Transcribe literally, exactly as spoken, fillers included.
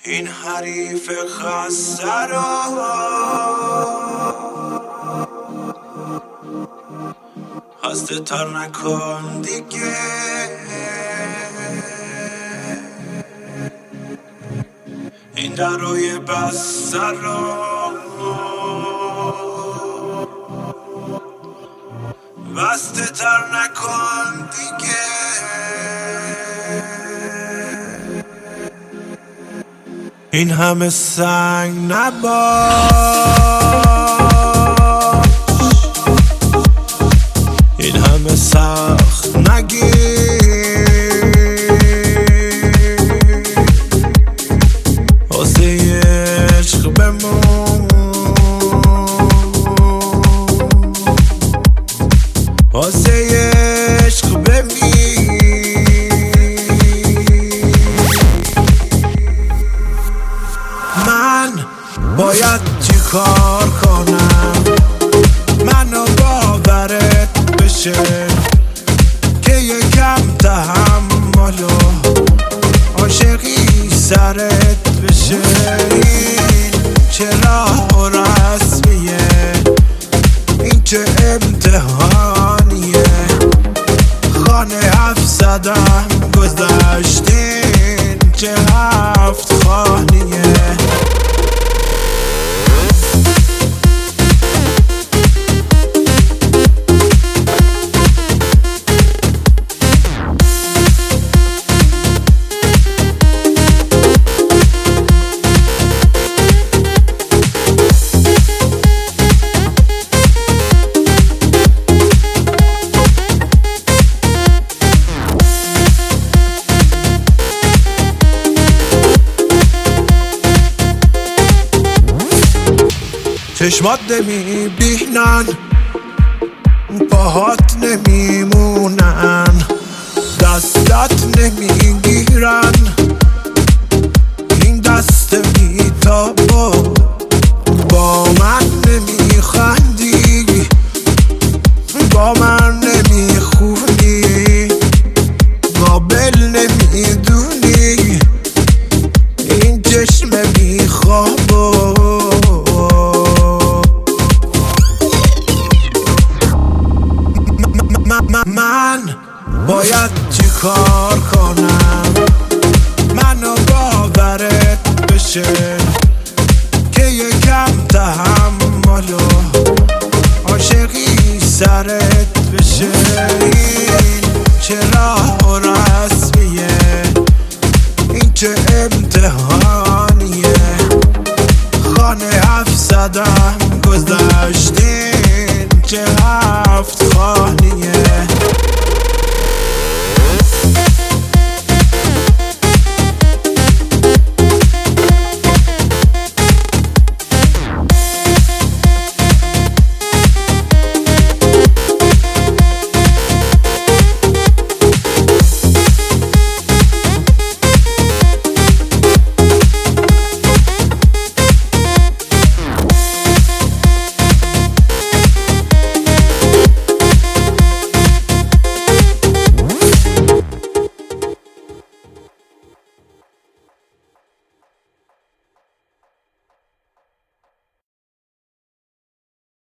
این حریف خسته را خسته تر نکن دیگه. این درای بسته را بسته تر نکن دیگه. این همه سنگ نباش، این همه سخت نگیر، واسه عشق بمون، واسه عشق بمیر. من باید چی کار کنم منو باورت بشه که یکم تحمل و عاشقی سرت بشه. این چه راه و رسمیه، این چه امتحانیه، خانه هفت زدم گذشتین چه هفت خانیه. چشمات نمی بینن، پاهات نمیمونن، دستت نمیگیرن، این دست بیتابو با من نمیخندی، با من نمیخونی، قابل نمیدونی، این چشم بیخوابو. من باید چی کار کنم منو باورت بشه که یکم تحمل و عاشقی سرت بشه. این چه راه و رسمیه، این چه امتحانیه، خانه هفت زدم گذشتین چه هفت خانیه.